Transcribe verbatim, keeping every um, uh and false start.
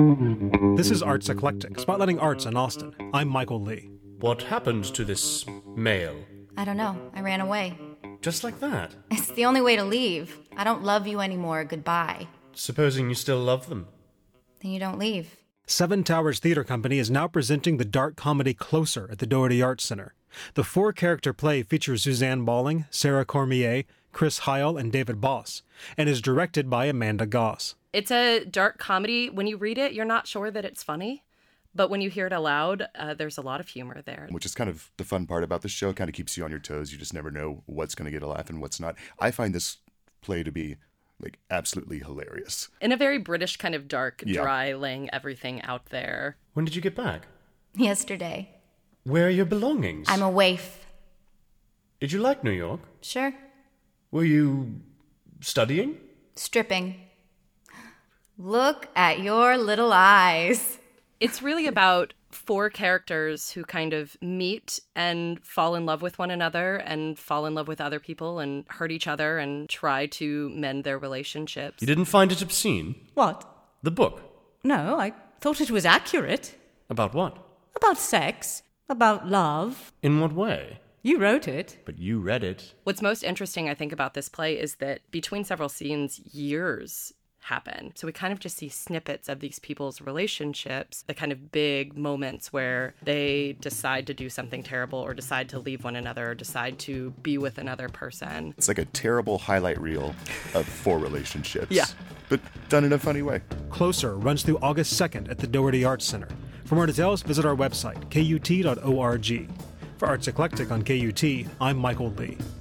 This is Arts Eclectic, spotlighting arts in Austin. I'm Michael Lee. What happened to this mail? I don't know. I ran away. Just like that? It's the only way to leave. I don't love you anymore. Goodbye. Supposing you still love them? Then you don't leave. Seven Towers Theater Company is now presenting the dark comedy Closer at the Doherty Arts Center. The four-character play features Suzanne Balling, Sarah Cormier, Chris Heil, and David Boss, and is directed by Amanda Goss. It's a dark comedy. When you read it, you're not sure that it's funny. But when you hear it aloud, uh, there's a lot of humor there. Which is kind of the fun part about the show. It kind of keeps you on your toes. You just never know what's going to get a laugh and what's not. I find this play to be like absolutely hilarious. In a very British kind of dark, Yeah. dry, laying everything out there. When did you get back? Yesterday. Where are your belongings? I'm a waif. Did you like New York? Sure. Were you studying? Stripping. Look at your little eyes. It's really about four characters who kind of meet and fall in love with one another and fall in love with other people and hurt each other and try to mend their relationships. You didn't find it obscene? What? The book. No, I thought it was accurate. About what? About sex. About love. In what way? You wrote it. But you read it. What's most interesting, I think, about this play is that between several scenes, years happen. So we kind of just see snippets of these people's relationships, the kind of big moments where they decide to do something terrible or decide to leave one another or decide to be with another person. It's like a terrible highlight reel of four relationships. Yeah. But done in a funny way. Closer runs through August second at the Doherty Arts Center. For more details, visit our website, K U T dot org. For Arts Eclectic on K U T, I'm Michael Lee.